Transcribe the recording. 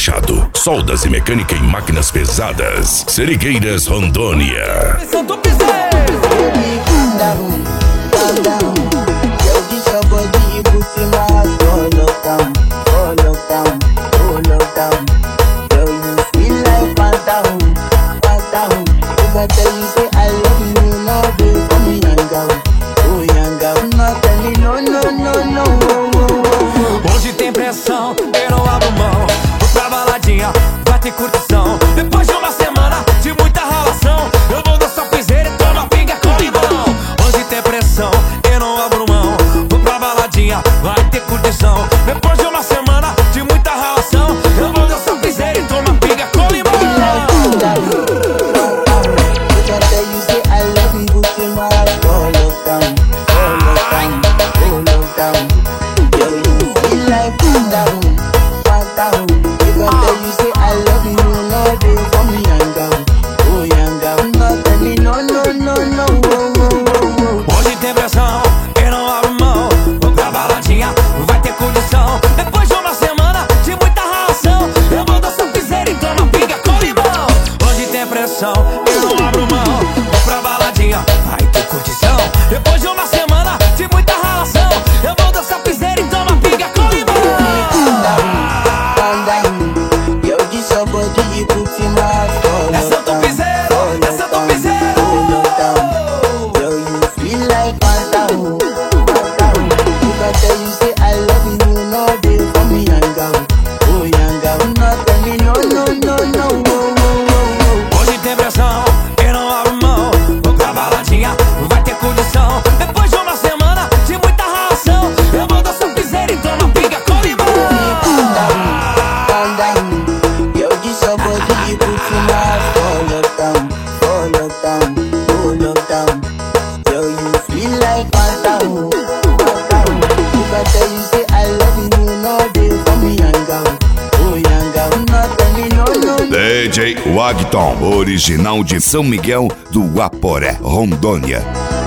fechado. Soldas e mecânica em máquinas pesadas. Serigueiras, Rondônia. Hoje tem pressão, eu não abro mão. Vou pra baladinha, vai ter curtição. Depois de uma semana de muita ralação, eu vou dançar piseira e tomar pinga com limão. Hoje tem pressão, eu não abro mão. Vou pra baladinha, vai ter curtição. Depois de uma semana de muita ralação, eu vou dançar piseira e tomar pinga com limão. Hoje tem pressão, eu não abro mão. Vou pra baladinha, vai ter condição. Depois de uma semana de muita ralação, eu vou dançar piseira e tomar pinga com limão. Hoje tem pressão, eu não abro mão. Vou pra baladinha, vai ter curtição. Depois de uma semana de muita ralação, eu vou dançar piseira e tomar pinga com limão. É Santo Piseiro, é Santo Piseiro. Hoje tem pressão, eu não abro mão. Vou pra baladinha, vai ter condição. Depois de uma semana de muita ralação, eu vou dançar piseira e tomar pinga com limão. DJ Wagton, original de São Miguel do Aporé, Rondônia.